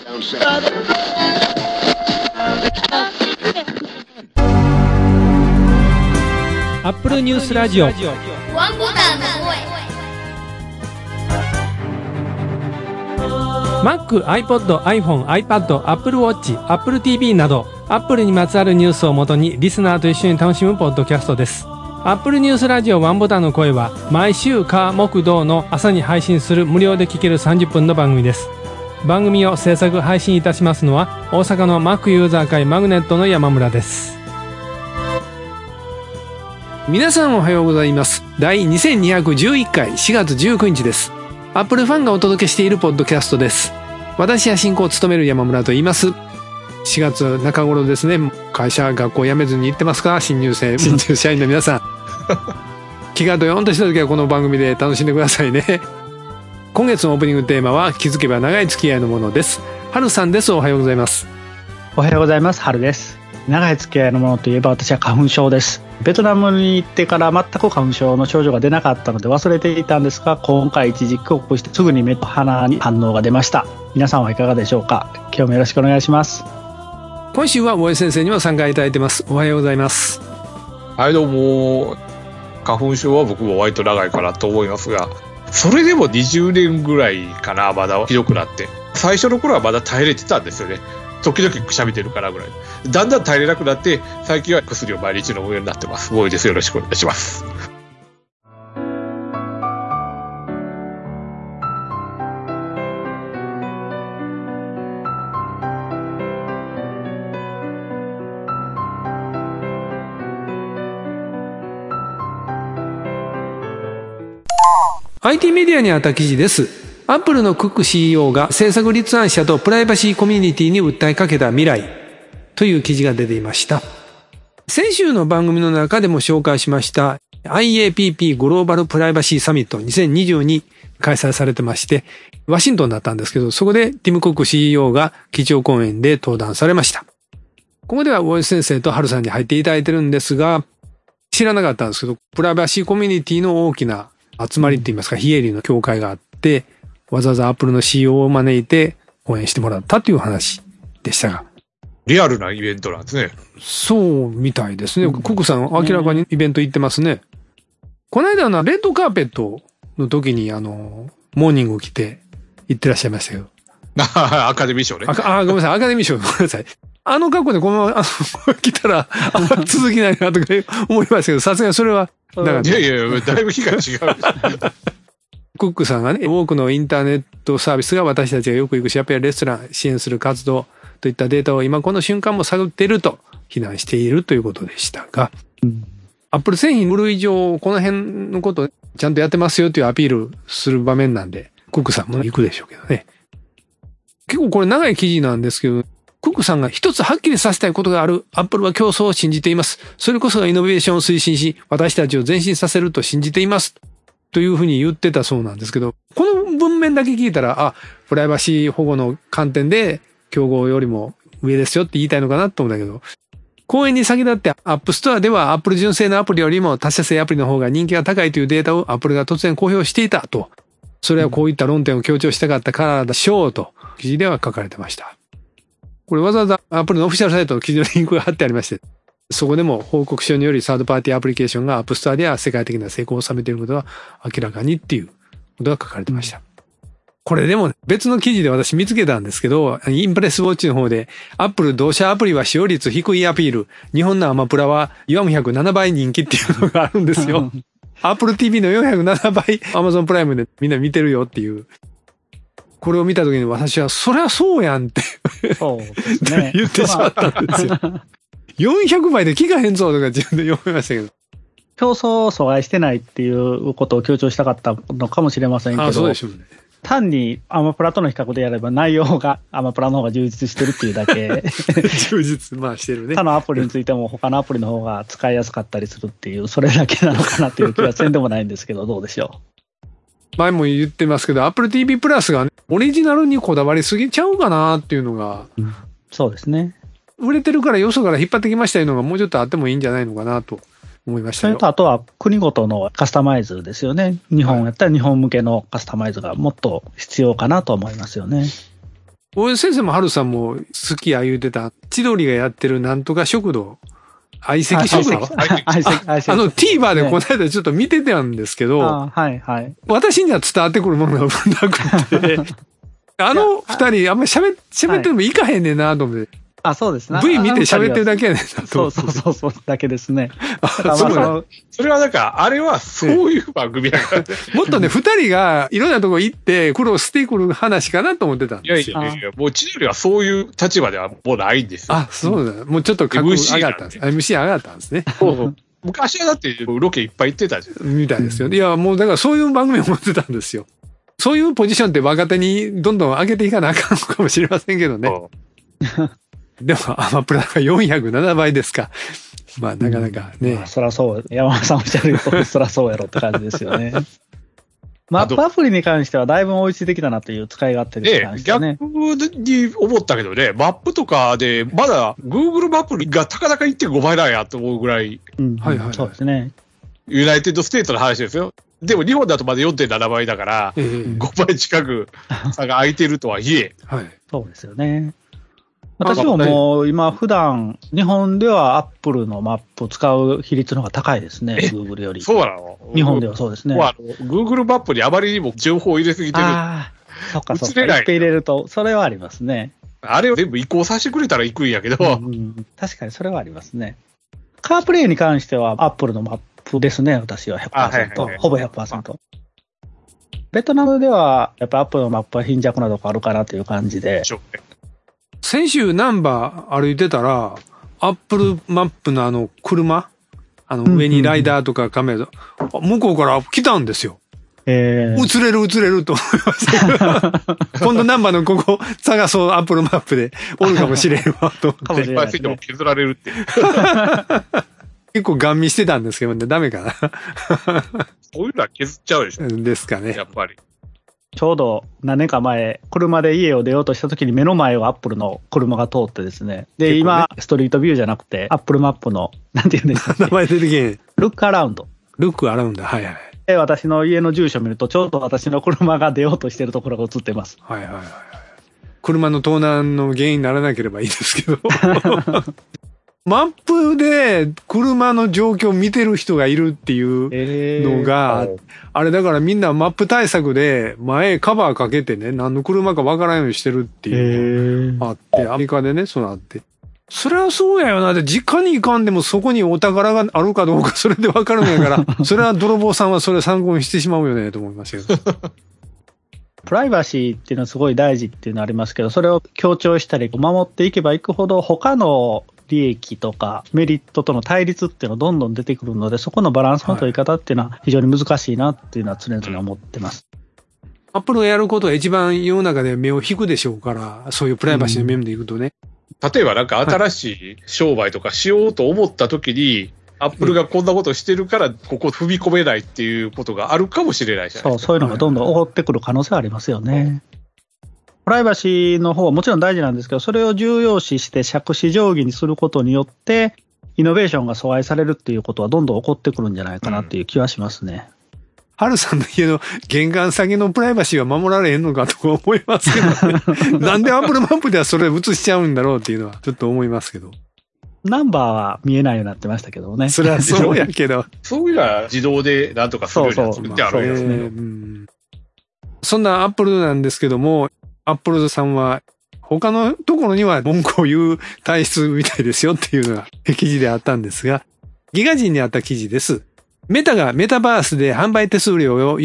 アップルニュースラジオワンボタンの声 Mac、iPod、iPhone、iPad、Apple Watch、Apple TV など Apple にまつわるニュースをもとにリスナーと一緒に楽しむポッドキャストです。Apple ニュースラジオワンボタンの声は毎週火木土の朝に配信する無料で聴ける30分の番組です。番組を制作配信いたしますのは大阪の Mac ユーザー会マグネットの山村です。皆さんおはようございます。第2211回4月19日です。アップルファンがお届けしているポッドキャストです。私は進行を務める山村と言います。4月中頃ですね。会社学校辞めずに行ってますか？新入社員の皆さん気がドヨンとした時はこの番組で楽しんでくださいね。今月のオープニングテーマは気づけば長い付き合いのものです。春さんです。おはようございます。 おはようございます。春です。長い付き合いのものといえば私は花粉症です。ベトナムに行ってから全く花粉症の症状が出なかったので忘れていたんですが、今回一時帰国してすぐに目と鼻に反応が出ました。皆さんはいかがでしょうか？今日もよろしくお願いします。 今週は大江先生にも参加いただいてます。おはようございます。 はい、どうも。花粉症は僕も割と長いかなと思いますが、それでも20年ぐらいかな、まだひどくなって。最初の頃はまだ耐えれてたんですよね。時々くしゃみ出るからぐらい。だんだん耐えれなくなって、最近は薬を毎日飲むようになってます。大江です。よろしくお願いします。 IT メディアにあった記事です。アップルのクック CEO が制作立案者とプライバシーコミュニティに訴えかけた未来という記事が出ていました。先週の番組の中でも紹介しました IAPP グローバルプライバシーサミット2022開催されてまして、ワシントンだったんですけど、そこでティム・クック CEO が基調講演で登壇されました。ここでは大江先生と春さんに入っていただいてるんですが、知らなかったんですけど、プライバシーコミュニティの大きな集まりって言いますか、非営利の協会があって、わざわざアップルの CEO を招いて講演してもらったという話でしたが。 リアルなイベントなんですね。 そうみたいですね。クックさん明らかにイベント行ってますね。この間レッドカーペットの時にモーニング着て行ってらっしゃいましたけど。 アカデミー賞ね。 ごめんなさい。アカデミー賞ごめんなさい。格好でこのまま来たら続きないなとか思いましたけど、さすがにそれはなかった。 いや、だいぶ日が違う。 クックさんがね、多くのインターネットサービスが私たちがよく行くショップやレストラン支援する活動といったデータを今この瞬間も探っていると非難しているということでしたが、アップル製品売る以上この辺のことちゃんとやってますよというアピールする場面なんで、クックさんも行くでしょうけどね。結構これ長い記事なんですけど、クックさんが一つはっきりさせたいことがある。アップルは競争を信じています。それこそがイノベーションを推進し、私たちを前進させると信じています。というふうに言ってたそうなんですけど、この文面だけ聞いたら、プライバシー保護の観点で競合よりも上ですよって言いたいのかなと思うんだけど、講演に先立ってアップストアではアップル純正のアプリよりも他社製アプリの方が人気が高いというデータをアップルが突然公表していたと。それはこういった論点を強調したかったからでしょうと記事では書かれてました。これわざわざアップルのオフィシャルサイトの記事のリンクが貼ってありまして、そこでも報告書によりサードパーティーアプリケーションがアップストアでは世界的な成功を収めていることは明らかにっていうことが書かれてました。これでも別の記事で私見つけたんですけど、インプレスウォッチの方でアップル同社アプリは使用率低いアピール、日本のアマプラは407倍人気っていうのがあるんですよ。アップル TV の407倍 Amazon プライムでみんな見てるよっていう。これを見た時に私はそりゃそうやんってそうですね言ってしまったんですよ。400倍で聞かへんぞとか自分で思いましたけど。 競争を阻害してないっていうことを強調したかったのかもしれませんけど。 そうでしょうね。 単にアマプラとの比較でやれば内容がアマプラの方が充実してるっていうだけ充実してるね。 他のアプリについても他のアプリの方が使いやすかったりするっていうそれだけなのかなっていう気はせんでもないんですけどどうでしょう。 前も言ってますけど Apple TV プラスが、ね、オリジナルにこだわりすぎちゃうかなっていうのが、 そうですね。 売れてるからよそから引っ張ってきましたいうのがもうちょっとあってもいいんじゃないのかなと思いましたよ。 それとあとは国ごとのカスタマイズですよね。日本やったら日本向けのカスタマイズがもっと必要かなと思いますよね。 大江先生も春さんも好きや言うてた、千鳥がやってるなんとか食堂、相席食堂TVer でこの間ちょっと見てたんですけど、 はいはい。 私には伝わってくるものがなくて、二人あんまり喋ってもいかへんねんなと思って。 そうですね。 V 見て喋ってるだけやねんなと。 そう、だけですね。 それはなんか、あれはそういう番組だから、ね。 もっとね、二人がいろんなとこ行って苦労してくる話かなと思ってたんですよ。 いや、もう千鳥はそういう立場ではもうないんですよ。 そうだ。もうちょっと格上がったんです。MC 上がったんですね。 昔はだってロケいっぱい行ってたじゃん。 みたいですよ。いや、もうだからそういう番組を持ってたんですよ。そういうポジションって若手にどんどん上げていかなあかんのかもしれませんけどね。でも、アマプラが407倍ですか。まあ、なかなかね。 そらそう。山本さんおっしゃるように、そらそうやろって感じですよね。マップアプリに関してはだいぶ追いついてきたなという使い勝手ですね。 逆に思ったけどね、マップとかで、まだ Google マップがたかだか 1.5 倍なんやと思うぐらい。 そうですね。 ユナイテッドステートの話ですよ。でも日本だとまだ 4.7 倍だから、5倍近く差が空いてるとはいえ。 そうですよね。私ももう今普段日本ではアップルのマップを使う比率の方が高いですね、Google より。 そうなの？ 日本ではそうですね。 Google マップにあまりにも情報を入れすぎてる。 そっか。いっぱい入れると、それはありますね。 あれを全部移行させてくれたら行くんやけど。 確かにそれはありますね。カープレイに関してはアップルのマップですね、私は 100%。ほぼ 100%。ベトナムではやっぱアップルのマップは貧弱なとこあるかなという感じで。 先週ナンバー歩いてたら、アップルマップの車、上にライダーとかカメラ、向こうから来たんですよ。映れると思いましたけど。今度ナンバーのここ探そう、アップルマップでおるかもしれんわ、と思って。 いっぱいついても削られるって。 結構ガン見してたんですけどね、ダメかな。 そういうのは削っちゃうでしょ。 ですかね。 やっぱり。 ちょうど何年か前、車で家を出ようとした時に目の前をアップルの車が通ってですね。で、今、ストリートビューじゃなくて、アップルマップの、なんて言うんですか、 名前出てけん。 ルックアラウンド。 はいはい。 で、私の家の住所を見ると、ちょうど私の車が出ようとしているところが映ってます。 車の盗難の原因にならなければいいですけど。マップで車の状況を見てる人がいるっていうのが、あれだからみんなマップ対策で前カバーかけてね、何の車かわからんようにしてるっていうのがあって、アメリカでね、そうなって。それはそうやよなって、実家に行かんでもそこにお宝があるかどうかそれでわかるんやから、それは泥棒さんはそれ参考にしてしまうよねと思いましたけど。 プライバシーっていうのはすごい大事っていうのはありますけど、それを強調したり守っていけばいくほど他の利益とかメリットとの対立っていうのがどんどん出てくるので、そこのバランスの取り方っていうのは非常に難しいなっていうのは常々思ってます。 アップルがやることが一番世の中で目を引くでしょうから、そういうプライバシーの面でいくとね。 例えばなんか新しい商売とかしようと思った時に、アップルがこんなことしてるから、ここ踏み込めないっていうことがあるかもしれないじゃないですか。 そういうのがどんどん起こってくる可能性はありますよね。プライバシーの方はもちろん大事なんですけど、それを重要視して杓子定規にすることによって、イノベーションが阻害されるっていうことはどんどん起こってくるんじゃないかなっていう気はしますね。 ハルさんの家の玄関先のプライバシーは守られへんのかとか思いますけどね。なんでアップルマップではそれ映しちゃうんだろうっていうのはちょっと思いますけど。 ナンバーは見えないようになってましたけどね。 それはそうやけど。 そういうのは自動でなんとかするようになってあるんですね。そんなアップルなんですけども、アップルさんは他のところには文句を言う体質みたいですよっていうのが記事であったんですが、ギガ人にあった記事です。メタがメタバースで販売手数料を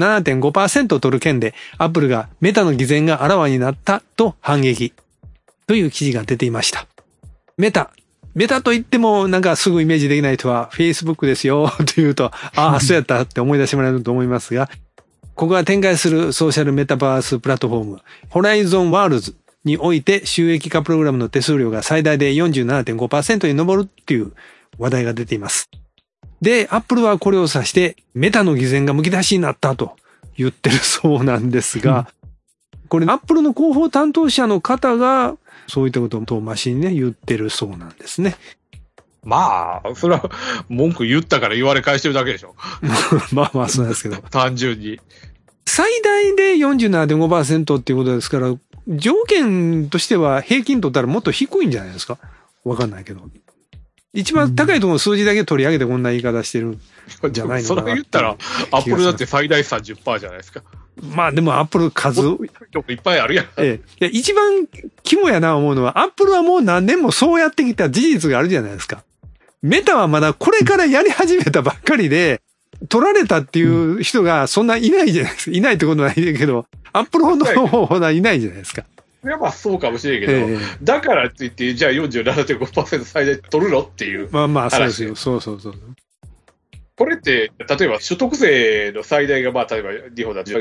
47.5% 取る件で、アップルがメタの偽善があらわになったと反撃という記事が出ていました。メタと言ってもなんかすぐイメージできない人は Facebook ですよと言うと、ああ、そうやったって思い出してもらえると思いますが、ここが展開するソーシャルメタバースプラットフォーム、ホライゾンワールズにおいて収益化プログラムの手数料が最大で 47.5% に上るっていう話題が出ています。で、アップルはこれを指してメタの偽善がむき出しになったと言ってるそうなんですが、これアップルの広報担当者の方がそういったことを遠回しにね言ってるそうなんですね。 まあ、それは文句言ったから言われ返してるだけでしょ。 まあそうなんですけど。 単純に。 最大で 47.5% っていうことですから、 条件としては平均取ったらもっと低いんじゃないですか？わかんないけど。一番高いところの数字だけ取り上げてこんな言い方してるんじゃないのかな。 それ言ったら、アップルだって最大 30% じゃないですか。 まあでもアップル数。 いっぱいあるやん。 一番肝やな思うのは、アップルはもう何年もそうやってきた事実があるじゃないですか。メタはまだこれからやり始めたばっかりで、取られたっていう人がそんないないじゃないですか。いないってことはないけど、アップルほどいないじゃないですか。 まあそうかもしれんけど、だからって言って、じゃあ 47.5% 最大取るのっていう。 まあまあそうですよ。そう。 これって、例えば所得税の最大が、まあ例えば日本だと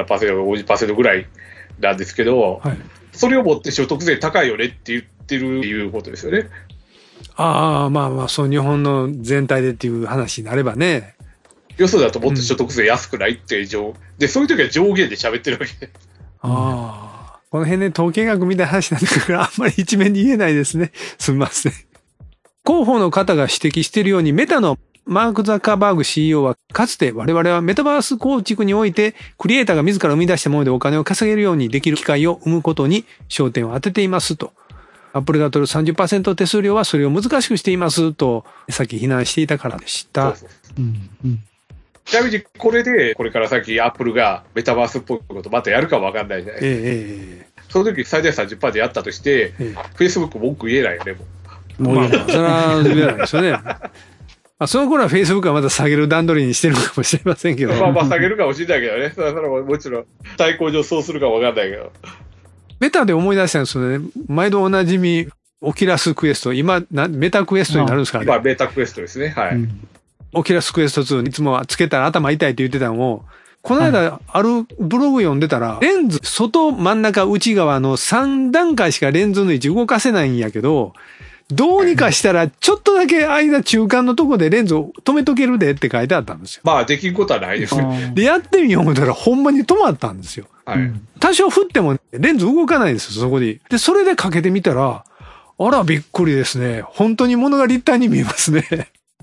47%、50% ぐらいなんですけど、はい、それをもって所得税高いよねって言ってるっていうことですよね。 ああ、まあまあ、そう日本の全体でっていう話になればね。 よそだともっと所得税安くないっていうで、そういう時は上限で喋ってるわけ。 ああ。この辺ね、統計学みたいな話なんだから、あんまり一面に言えないですね。すみません。広報の方が指摘しているように、メタのマーク・ザッカーバーグ CEO は、かつて我々はメタバース構築において、クリエイターが自ら生み出したものでお金を稼げるようにできる機会を生むことに焦点を当てていますと。アップルが取る 30% 手数料はそれを難しくしていますと、さっき非難していたからでした。 ちなみにこれで、これから先アップルがメタバースっぽいことまたやるかもわかんないじゃないですか。その時最大 30% でやったとして、Facebook 文句言えないよね、 もう。まあ、それは言えないですよね。その頃は Facebook はまた下げる段取りにしてるかもしれませんけど。 まあ下げるかもしれないけどね。それはもちろん、対抗上そうするかもわかんないけど。 メタで思い出したんですよね。毎度おなじみ、オキュラスクエスト。今、メタクエストになるんですかね。 今、メタクエストですね。はい。 オキュラスクエスト2、いつもつけたら頭痛いって言ってたのを、この間、あるブログ読んでたら、レンズ、外、真ん中、内側の3段階しかレンズの位置動かせないんやけど、どうにかしたら、ちょっとだけ間中間のとこでレンズを止めとけるでって書いてあったんですよ。 まあ、できんことはないですね。 で、やってみよう思ったら、ほんまに止まったんですよ。 はい。 多少振ってもレンズ動かないんですよ、そこに。で、それでかけてみたら、あら、びっくりですね。本当に物が立体に見えますね。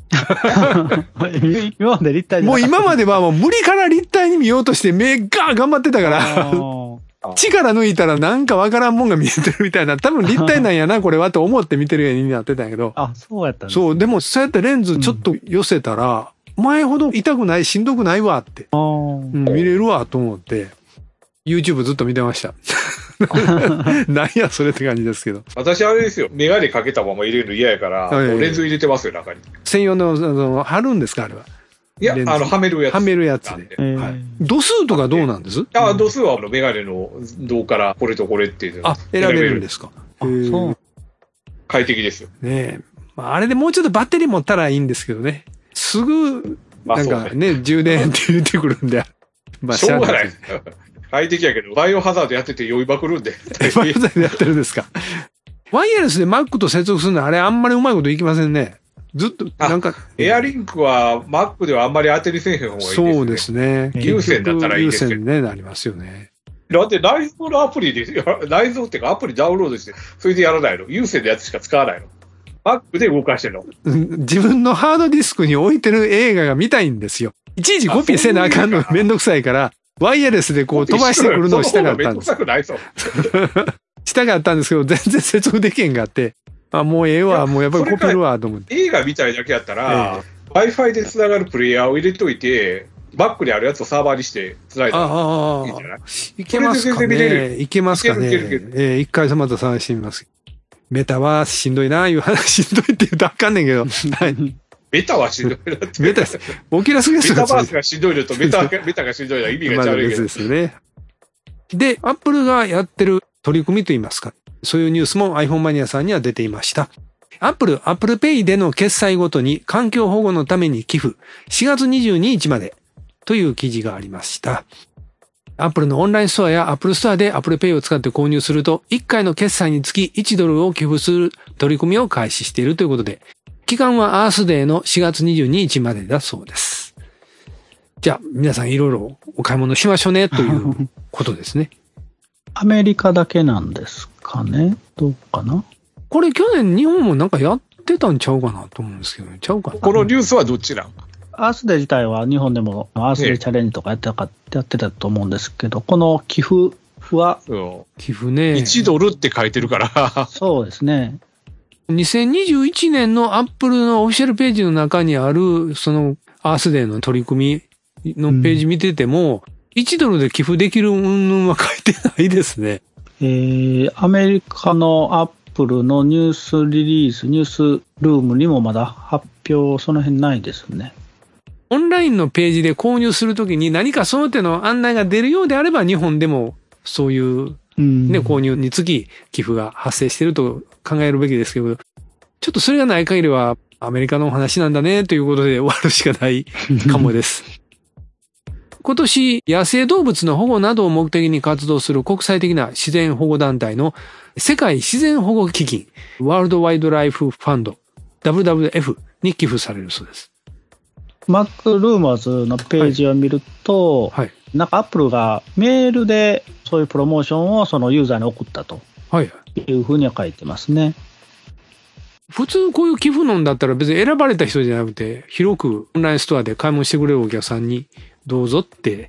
今まで立体もう今まではもう無理から立体に見ようとして目が頑張ってたから、力抜いたらなんかわからんもんが見えてるみたいな、多分立体なんやな、これはと思って見てるようになってたんやけど。 あ、そうやったんです。 そう、でもそうやってレンズちょっと寄せたら、前ほど痛くない、しんどくないわって。見れるわと思って、YouTube ずっと見てました。何やそれって感じですけど。 私あれですよ。メガネかけたまま入れるの嫌やから、レンズ入れてますよ、中に。 専用の、貼るんですかあれは。 いや、はめるやつ。 はめるやつで。度数とかどうなんです？ 度数はメガネの銅からこれとこれっていうの。 選べるんですか。 そう。 快適ですよ。 ねえ。あれでもうちょっとバッテリー持ったらいいんですけどね。すぐ、なんかね、充電って言ってくるんで。 まあ、しょうがない。快適やけど、バイオハザードやってて酔いまくるんで。 バイオハザードやってるんですか。ワイヤレスで Mac と接続するのあれあんまりうまいこといきませんね。ずっと、なんか。 エアリンクは Mac ではあんまり当てにせえへん方がいいですね。 そうですね。 有線だったらいいですけど。 有線ね、なりますよね。 だって内蔵のアプリで、内蔵っていうかアプリダウンロードして、それでやらないの。有線のやつしか使わないの。Mac で動かしてるの。 自分のハードディスクに置いてる映画が見たいんですよ。いちいちコピーせなあかんのがめんどくさいから、ワイヤレスでこう飛ばしてくるのをしたかったんです。したかったんですけど、全然接続できへんがあって、あ、もうええわ、もうやっぱりコピーるわ、と思って。 映画見たいだけやったら、Wi-Fi で繋がるプレイヤーを入れといて、バックにあるやつをサーバーにして繋いだらいいんじゃない？ いけますかね。いけますかね。一回また探してみます。メタはしんどいな、いう話、しんどいって言うとあかんねんけど。 メタはしんどいなって。 メタです。オキュラスゲストメタバースがしんどいのとメタがしんどいのは意味が違うけど。 別ですよね。で、アップルがやってる取り組みといいますか、そういうニュースも iPhone マニアさんには出ていました。Apple Pay での決済ごとに環境保護のために寄付、4月22日までという記事がありました。Apple のオンラインストアや Apple ストアで Apple Pay を使って購入すると、1回の決済につき$1を寄付する取り組みを開始しているということで、期間はアースデーの4月22日までだそうです。じゃあ、皆さんいろいろお買い物しましょうねということですね。 アメリカだけなんですかね？どうかな？ これ去年日本もなんかやってたんちゃうかなと思うんですけど、ちゃうかな。 このニュースはどちら？ アースデー自体は日本でもアースデーチャレンジとかやってたと思うんですけど、この寄付付は。 寄付ね。 1ドルって書いてるから。 そうですね。 2021年のアップルのオフィシャルページの中にある、そのアースデーの取り組みのページ見てても、1ドルで寄付できる云々は書いてないですね。 アメリカのアップルのニュースリリース、ニュースルームにもまだ発表、その辺ないですね。 オンラインのページで購入するときに何かその手の案内が出るようであれば、日本でもそういうね、購入につき寄付が発生していると考えるべきですけど、ちょっとそれがない限りはアメリカのお話なんだねということで終わるしかないかもです。今年、野生動物の保護などを目的に活動する国際的な自然保護団体の世界自然保護基金、ワールドワイドライフファンド、WWF に寄付されるそうです。 マックルーマーズのページを見ると、はい、なんかアップルがメールでそういうプロモーションをそのユーザーに送ったというふうには書いてますね。 普通こういう寄付のんだったら別に選ばれた人じゃなくて、広くオンラインストアで買い物してくれるお客さんにどうぞって。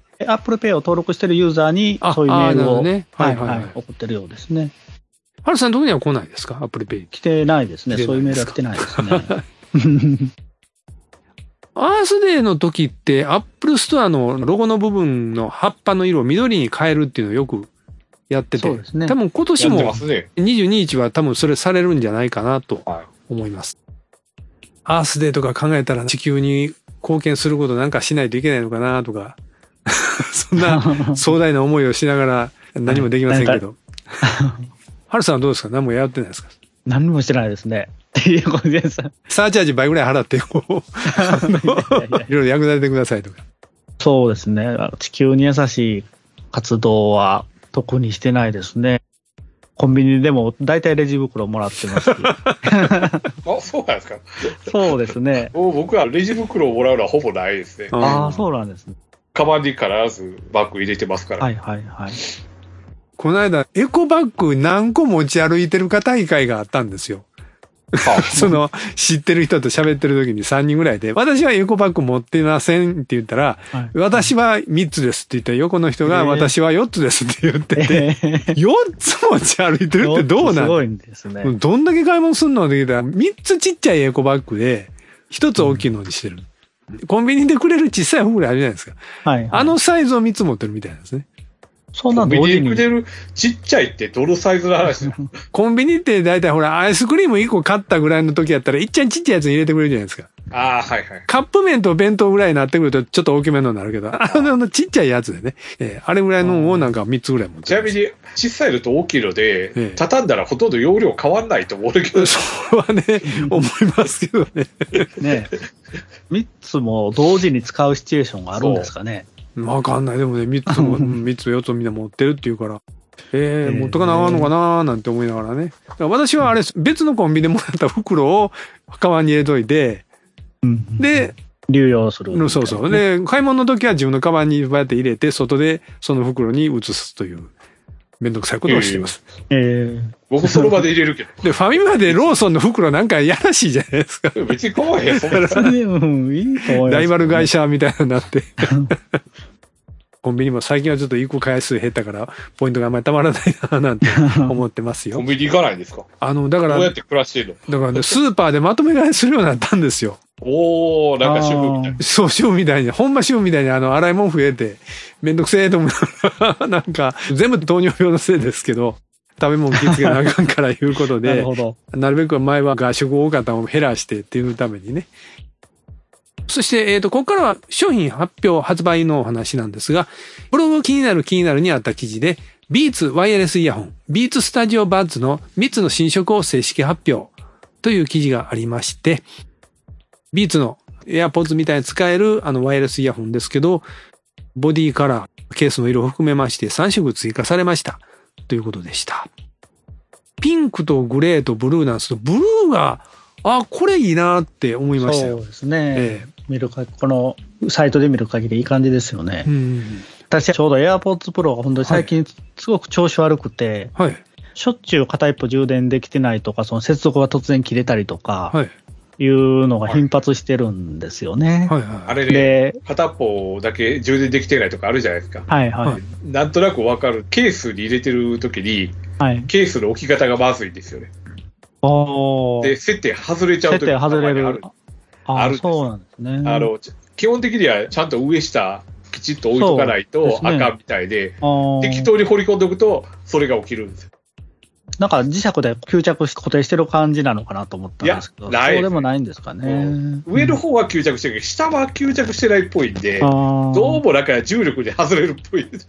アップルペイを登録してるユーザーにそういうメールを、ね、送ってるようですね。 ハルさんのところには来ないですか？アップルペイ。 来てないですね。そういうメールは来てないですね。 アースデーの時ってアップルストアのロゴの部分の葉っぱの色を緑に変えるっていうのをよくやってて、そうですね、多分今年も22日は多分それされるんじゃないかなと思います。アースデーとか考えたら地球に貢献することなんかしないといけないのかなとか、そんな壮大な思いをしながら何もできませんけど。ハルさんはどうですか？何もやってないですか？ 何もしてないですね。っていうことです。 サーチャージ倍ぐらい払っていろいろ役立ててくださいとか。 そうですね。地球に優しい活動は特にしてないですね。コンビニでも大体レジ袋もらってます。 あ、そうなんですか。 そうですね。 僕はレジ袋をもらうのはほぼないですね。 ああ、そうなんですね。 カバンに必ずバッグ入れてますから。 はいはいはい。 この間、エコバッグ何個持ち歩いてるか大会があったんですよ。その、知ってる人と喋ってる時に3人ぐらいで、私はエコバッグ持ってませんって言ったら、はい、私は3つですって言ったら、横の人が私は4つですって言ってて、4つ持ち歩いてるってどうなん？すごいんですね。 どんだけ買い物すんのって言ったら、3つちっちゃいエコバッグで、1つ大きいのにしてる。コンビニでくれる小さい袋あるじゃないですか。はいはい、あのサイズを3つ持ってるみたいなんですね。 そんな同時に。コンビニでくれるちっちゃいってどのサイズの話？ コンビニって大体ほら、アイスクリーム1個買ったぐらいの時やったら、いっちゃんちっちゃいやつに入れてくれるじゃないですか。 ああ、はいはい。 カップ麺と弁当ぐらいになってくるとちょっと大きめのになるけど、ちっちゃいやつでね、あれぐらいのをなんか3つぐらい持ってる。 ちなみに、小さいのと大きいので、畳んだらほとんど容量変わんないと思うけど。 それはね、思いますけどね。 ね3つも同時に使うシチュエーションがあるんですかね。 わかんない。でもね、3つも、3つ4つみんな持ってるっていうから、持っとかなあかんのかなーなんて思いながらね。私はあれ、別のコンビニでもらった袋をカバンに入れといて、で、 流用する。 そうそう。で、買い物の時は自分のカバンにこうやって入れて、外でその袋に移すという、めんどくさいことをしています。 僕その場で入れるけど。 で、ファミマでローソンの袋なんかやらしいじゃないですか。 別に怖いやつ。 ライバル会社みたいになって。コンビニも最近はちょっと行く回数減ったから、ポイントがあんまりたまらないななんて思ってますよ。 コンビニ行かないんですか？ だから、 どうやって暮らしてるの？ だからね、スーパーでまとめ買いするようになったんですよ。 おー、なんか主婦みたいな。 そう、主婦みたいに、ほんま主婦みたいに洗い物増えて、めんどくせえと思うなんか、全部糖尿病のせいですけど、食べ物気付けなあかんからいうことで、なるべく前は外食多かったのを減らしてっていうためにね。そして、ここからは商品発表、発売のお話なんですが、ブログ気になるにあった記事で、ビーツワイヤレスイヤホン、ビーツスタジオバッズの3つの新色を正式発表という記事がありまして、ビーツのAirPodsみたいに使えるワイヤレスイヤホンですけど、ボディカラー、ケースの色を含めまして3色追加されましたということでした。ピンクとグレーとブルーなんですけど、ブルーが、これいいなって思いましたよ。 そうですね。このサイトで見る限りいい感じですよね。私はちょうど AirPods Pro が本当に最近すごく調子悪くて、しょっちゅう片一方充電できてないとか、その接続が突然切れたりとか、 いうのが頻発してるんですよね。 はいはい。 あれね、 で、 片方だけ充電できてないとかあるじゃないですか。 はいはい。 はいなんとなくわかる。ケースに入れてる時に、 はい。 ケースの置き方がまずいんですよね。 おー。 で、設定外れちゃう時設定外れるたまにある。。あるんですそうなんですね。 基本的にはちゃんと上下きちっと置いとかないとそうですねあかんみたいで、 あー適当に掘り込んでおくと、それが起きるんですよ。 なんか磁石で吸着して固定してる感じなのかなと思ったんですけど、 いやないそうでもないんですかね。 上の方は吸着してるけど、下は吸着してないっぽいんで、どうもなんか重力で外れるっぽいです。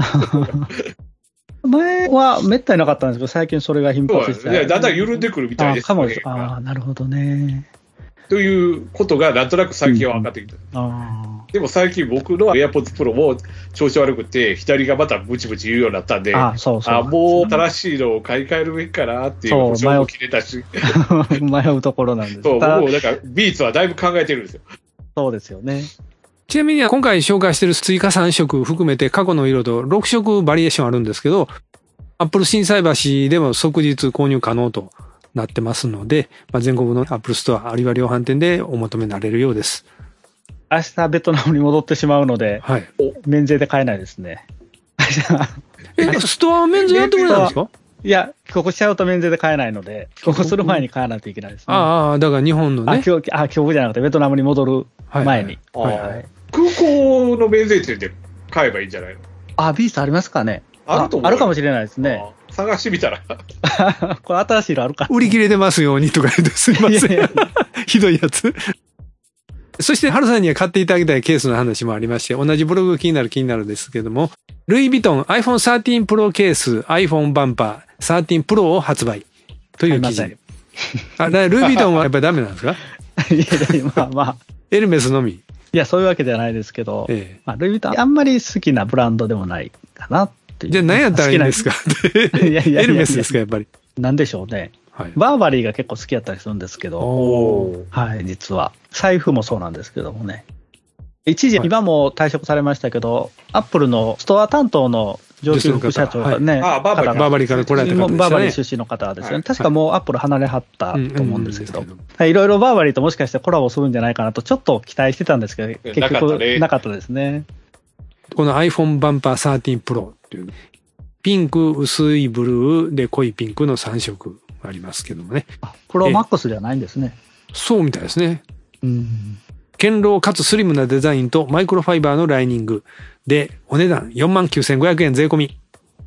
前はめったになかったんですけど、最近それが頻発して、 だんだん緩んでくるみたいです。 かも。なるほどね。 ということがなんとなく最近は分かってきた。でも最近僕の AirPods Pro も調子悪くて、左がまたブチブチ言うようになったんで、もう正しいのを買い替えるべきかなっていう保証も切れたし。 迷うところなんです。 そう、僕もなんかビーツはだいぶ考えてるんですよ。 そうですよね。 ちなみに今回紹介している追加3色含めて過去の色と6色バリエーションあるんですけど、Apple 心斎橋でも即日購入可能となってますので、全国の Apple ストアあるいは量販店でお求めになれるようです。 明日ベトナムに戻ってしまうので、 はい、 免税で買えないですね。 ストアは免税やってくれないんですか？ いや、帰国しちゃうと免税で買えないので、帰国する前に買わないといけないですね。 ああ、だから日本のね。 帰国じゃなくてベトナムに戻る前に。 空港の免税店で買えばいいんじゃないの？ ビースありますかね？ あるかもしれないですね。 探してみたら。 これ新しいのあるか売り切れてますようにとか言ってすいません。ひどいやつ。そして、ハルさんには買っていただきたいケースの話もありまして、同じブログ気になるですけども、ルイ・ヴィトン iPhone 13 Pro ケース iPhone バンパー13 Pro を発売という記事。ルイ・ヴィトンはやっぱりダメなんですか？エルメスのみ。 いや、そういうわけではないですけど、ルイ・ヴィトンあんまり好きなブランドでもないかなっていう。 じゃあ何やったらいいんですか？エルメスですか、やっぱり。 なんでしょうね。バーバリーが結構好きだったりするんですけど、はい、実は。財布もそうなんですけどもね。一時、今も退職されましたけど、アップルのストア担当の上級副社長がね、 バーバリーから来られた方ですね。 バーバリー出身の方ですよね。確かもうアップル離れはったと思うんですけど、いろいろバーバリーともしかしてコラボするんじゃないかなとちょっと期待してたんですけど、結局なかったですね。 この iPhone バンパー13 Pro っていう、ピンク、薄いブルーで濃いピンクの3色ありますけどもね。 プロマックスじゃないんですね。 そうみたいですね。堅牢かつスリムなデザインとマイクロファイバーのライニングで、お値段 49,500 円税込み。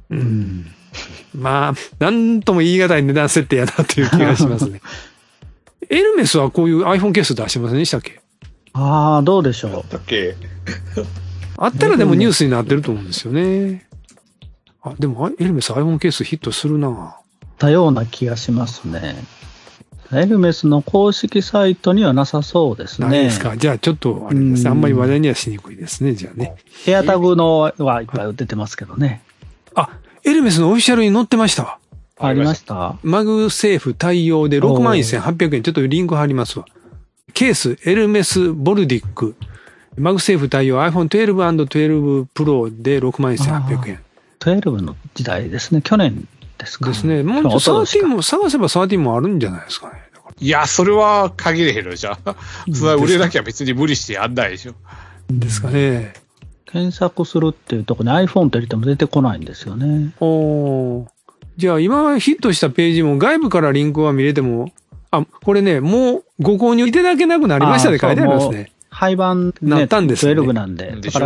まあ、なんとも言い難い値段設定やなという気がしますね。エルメスはこういう iPhone ケース出してませんでしたっけ？ どうでしょう。 あったらでもニュースになってると思うんですよね。でもエルメス iPhone ケースヒットするな。 たような気がしますね。エルメスの公式サイトにはなさそうですね。 ないですか。じゃあちょっとあれですね。あんまり話題にはしにくいですね。じゃあね。 エアタグのはいっぱい出てますけどね。 エルメスのオフィシャルに載ってましたわ。 ありました。 マグセーフ対応で 61,800 円。ちょっとリンク貼りますわ。ケースエルメスボルディック。マグセーフ対応 iPhone 12 & 12 Pro で 61,800 円。 12の時代ですね。去年ですか。 ですね。もう13も、探せば13もあるんじゃないですかね。 いや、それは限れへんのじゃん。それは売れなきゃ別に無理してやんないでしょ。 ですかね。 検索するっていうところに iPhone って入れても出てこないんですよね。 じゃあ今ヒットしたページも外部からリンクは見れても、これね、もうご購入いただけなくなりましたって書いてありますね。 廃盤なったんですね。 12なんで。だから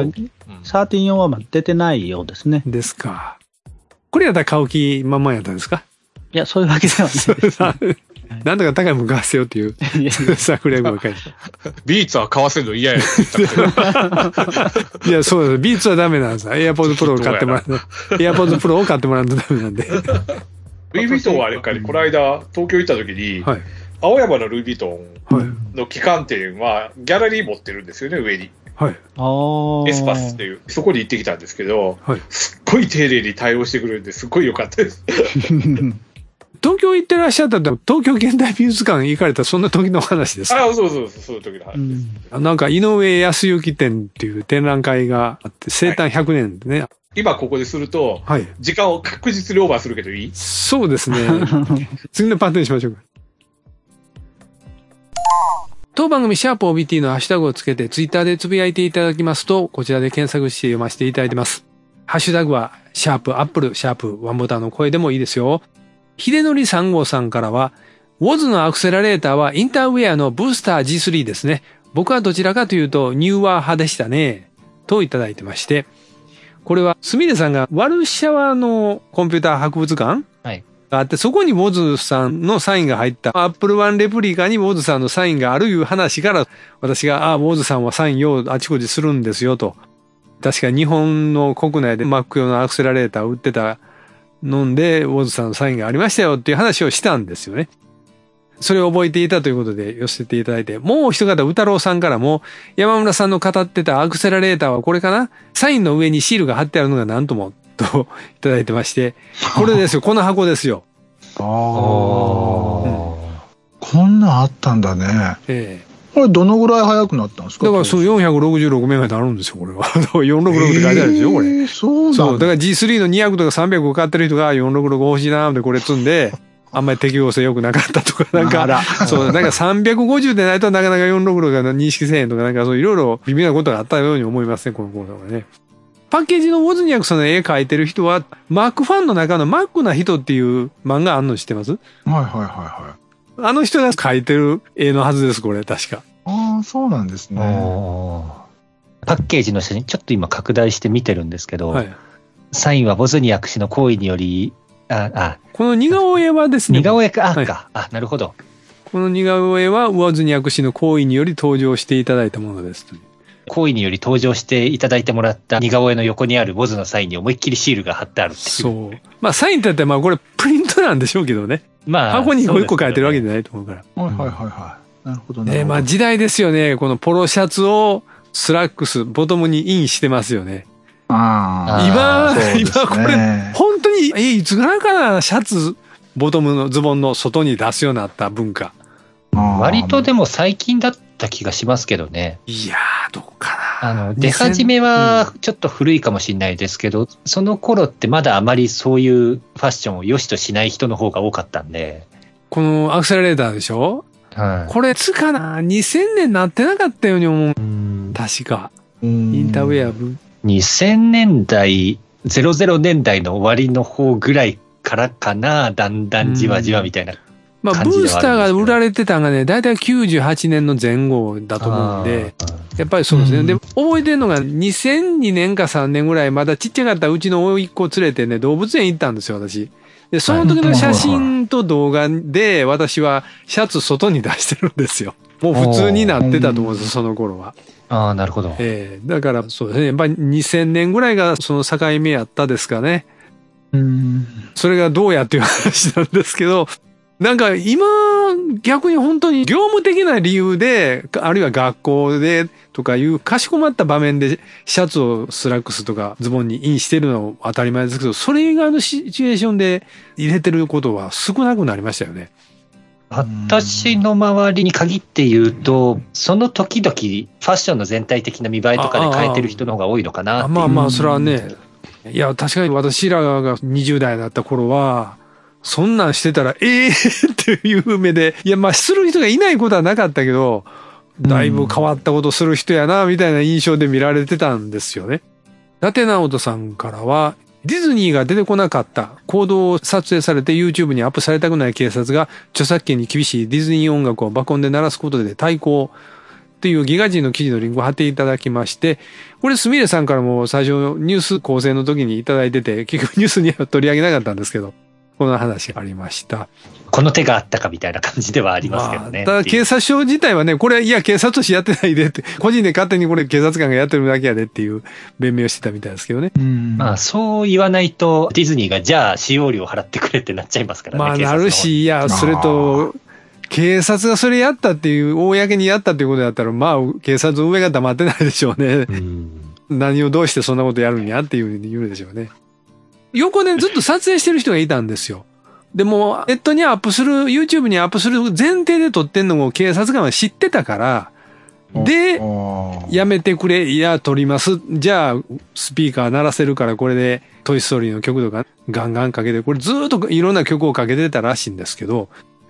、13用は出てないようですね。 ですか。これやったら買う気まんまやったんですか？ いや、そういうわけではないです。 なんとか高いもん買わせようっていう策略ばかり。 ビーツは買わせるの嫌やって言ったけど。 いや、そうです。ビーツはダメなんです。AirPods Pro を買ってもらう。AirPods Pro を買ってもらうとダメなんで。 ルイ・ヴィトンはあれかね、この間東京行った時に、青山のルイ・ヴィトンの旗艦店はギャラリー持ってるんですよね、上に。エスパスっていう、そこに行ってきたんですけど、すっごい丁寧に対応してくれるんですごい良かったです。 東京行ってらっしゃったら、東京現代美術館行かれたそんな時の話ですか？ そういう時の話です。 なんか井上康之展っていう展覧会があって、生誕100年でね。 今ここですると、時間を確実にオーバーするけどいい？そうですね。次のパートにしましょうか。 当番組シャープ OBT のハッシュタグをつけてツイッターでつぶやいていただきますと、こちらで検索して読ませていただいてます。ハッシュタグはシャープアップルシャープワンボタンの声でもいいですよ。秀則3号さんからは、WOZ のアクセラレーターはインターウェアのブースター G3 ですね。僕はどちらかというとニューワー派でしたね。といただいてまして。これはすみれさんがワルシャワのコンピューター博物館があって、そこにWOZさんのサインが入ったApple One レプリカにWOZさんのサインがあるいう話から、私がWOZさんはサインようあちこちするんですよと。確か日本の国内で Mac 用のアクセラレーターを売ってたのでWOZさんのサインがありましたよっていう話をしたんですよね。それを覚えていたということで寄せていただいて、もう一方、歌郎さんからも、山村さんの語ってたアクセラレーターはこれかな？サインの上にシールが貼ってあるのが何とも、といただいてまして、これですよ、この箱ですよ。 ああ、こんなんあったんだね。これどのぐらい速くなったんですか？ だからそう466メガであるんですよ、これは。466って書いてあるんですよ、これ。 そうなんだ。 そう、だから G3 の200とか300買ってる人が466欲しいなーってこれ積んで、あんまり適合性良くなかったとか、なんか、そう、なんか350でないとなかなか466が認識せえへんとか、なんかそういろいろ微妙なことがあったように思いますね、このコーナーはね。パッケージのウォズニャクさんの絵描いてる人は、マックファンの中のマックな人っていう漫画あんの知ってます？ はいはいはいはい。 あの人が描いてる絵のはずです、これ、確か。 ああ、そうなんですね。 パッケージの写真、ちょっと今拡大して見てるんですけど、 はい、 サインはウォズニャク氏の行為により、 この似顔絵はですね。 似顔絵か、 はい、 なるほど。 この似顔絵はウォズニャク氏の行為により登場していただいたものです。 行為により登場していただいてもらった似顔絵の横にあるウォズのサインに思いっきりシールが貼ってあるっていう。 そう。まあサインって言ったらまあこれプリントなんでしょうけどね。まあ箱に一個一個書いてるわけじゃないと思うから。 はいはいはいはい。なるほどね。 まあ時代ですよね。このポロシャツをスラックス、ボトムにインしてますよね。今これ、本当に、いつぐらいからな、シャツ、ボトムのズボンの外に出すようになった文化。 割とでも最近だった気がしますけどね。 いやー、どうかな。 出始めはちょっと古いかもしれないですけど、その頃ってまだあまりそういうファッションを良しとしない人の方が多かったんで。 このアクセラレーターでしょ？はい。これ、つかな ?2000 年なってなかったように思う。確か。インターウェア 2000年代、00年代の終わりの方ぐらいからかな、だんだんじわじわみたいなまあ、ブースターが売られてたのがね、だいたい98年の前後だと思うんで、やっぱりそうですね。で、覚えてるのが2002年か3年ぐらい、まだちっちゃかったうちの甥っ子連れてね、動物園行ったんですよ、私。で、その時の写真と動画で、私はシャツ外に出してるんですよ。もう普通になってたと思うんです、その頃は。 ああ、なるほど。 だからそうですね。やっぱり2000年ぐらいがその境目やったですかね。それがどうやっていう話なんですけど、なんか今逆に本当に業務的な理由で、あるいは学校でとかいうかしこまった場面でシャツをスラックスとかズボンにインしてるのは当たり前ですけど、それ以外のシチュエーションで入れてることは少なくなりましたよね。 私の周りに限って言うと、その時々ファッションの全体的な見栄えとかで変えてる人の方が多いのかなっていう。 まあまあ、それはね。いや、確かに私らが20代だった頃は、そんなんしてたら、っていう目で、いや、まあ、する人がいないことはなかったけど、だいぶ変わったことする人やな、みたいな印象で見られてたんですよね。伊達直人さんからは、ディズニーが出てこなかった行動を撮影されて YouTube にアップされたくない警察が著作権に厳しいディズニー音楽を爆音で鳴らすことで対抗っていうギガ人の記事のリンクを貼っていただきまして、これすみれさんからも最初ニュース構成の時にいただいてて、結局ニュースには取り上げなかったんですけど、この話がありました。 この手があったかみたいな感じではありますけどね。 ただ警察署自体はね、これいや警察としてやってないでって、個人で勝手にこれ警察官がやってるだけやでっていう弁明をしてたみたいですけどね。 まあそう言わないとディズニーがじゃあ使用料払ってくれってなっちゃいますからね。 まあなるし、いやそれと警察がそれやったっていう、公にやったっていうことだったら、まあ警察の上が黙ってないでしょうね。何をどうしてそんなことやるんやっていうふうに言うでしょうね。横でずっと撮影してる人がいたんですよ。でも、ネットにアップする、YouTube にアップする前提で撮ってんのを警察官は知ってたから、で、やめてくれ、いや、撮ります。じゃあ、スピーカー鳴らせるから、これで、トイストーリーの曲とかガンガンかけて、これずっといろんな曲をかけてたらしいんですけど、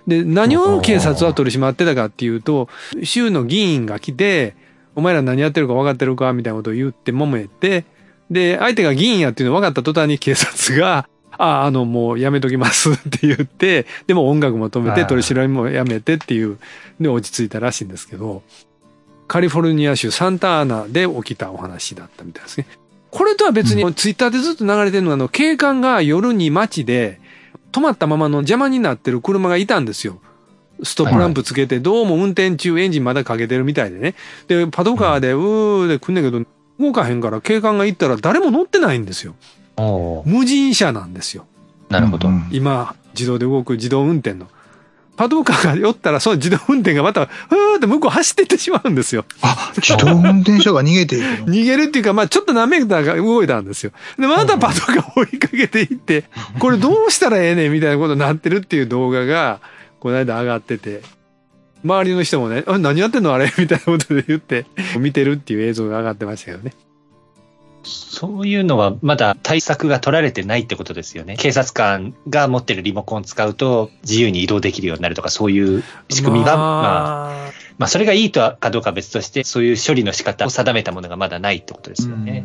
で、何を警察は取り締まってたかっていうと、州の議員が来て、お前ら何やってるか分かってるかみたいなことを言って揉めて、で、相手が議員やっていうの分かった途端に警察が、もうやめときますって言って、でも音楽も止めて、取り調べもやめてっていう、で落ち着いたらしいんですけど、カリフォルニア州サンタアナで起きたお話だったみたいですね。これとは別にツイッターでずっと流れてるのは、警官が夜に街で止まったままの邪魔になってる車がいたんですよ。ストップランプつけて、どうも運転中エンジンまだかけてるみたいでね。で、パトカーでで来んねんけど、動かへんから警官が行ったら誰も乗ってないんですよ。無人車なんですよ。 なるほど。 今、自動で動く自動運転の。パトカーが寄ったら、その自動運転がまた、って向こう走っていってしまうんですよ。 自動運転車が逃げていくの逃げるっていうか、ちょっと何メーターか動いたんですよ。で、またパトカー追いかけていって、これどうしたらええねんみたいなことになってるっていう動画が、この間上がってて、周りの人もね、何やってんのあれみたいなことで言って、見てるっていう映像が上がってましたけどね。 そういうのはまだ対策が取られてないってことですよね。警察官が持ってるリモコンを使うと自由に移動できるようになるとか、そういう仕組みが、それがいいかどうかは別として、そういう処理の仕方を定めたものがまだないってことですよね。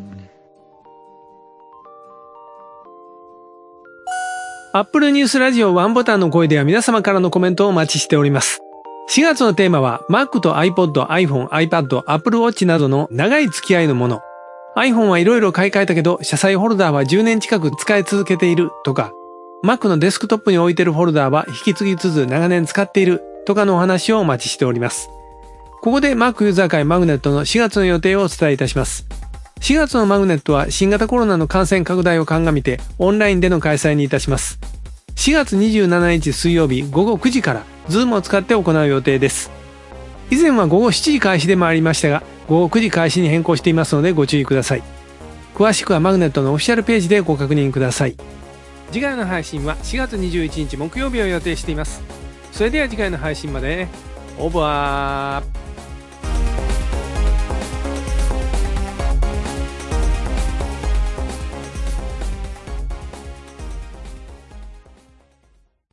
Apple News ラジオワンボタンの声では皆様からのコメントをお待ちしております。4月のテーマは Mac と iPod、iPhone、iPad、Apple Watch などの長い付き合いのもの。iPhone はいろいろ買い替えたけど、車載ホルダーは10年近く使い続けているとか、Mac のデスクトップに置いてるホルダーは引き継ぎつつ長年使っているとかのお話をお待ちしております。ここで Mac ユーザー会マグネットの4月の予定をお伝えいたします。4月のマグネットは新型コロナの感染拡大を鑑みてオンラインでの開催にいたします。4月27日水曜日午後9時から Zoom を使って行う予定です。以前は午後7時開始でもありましたが、午後9時開始に変更していますのでご注意ください。詳しくはマグネットのオフィシャルページでご確認ください。次回の配信は4月21日木曜日を予定しています。それでは次回の配信まで。オーバー。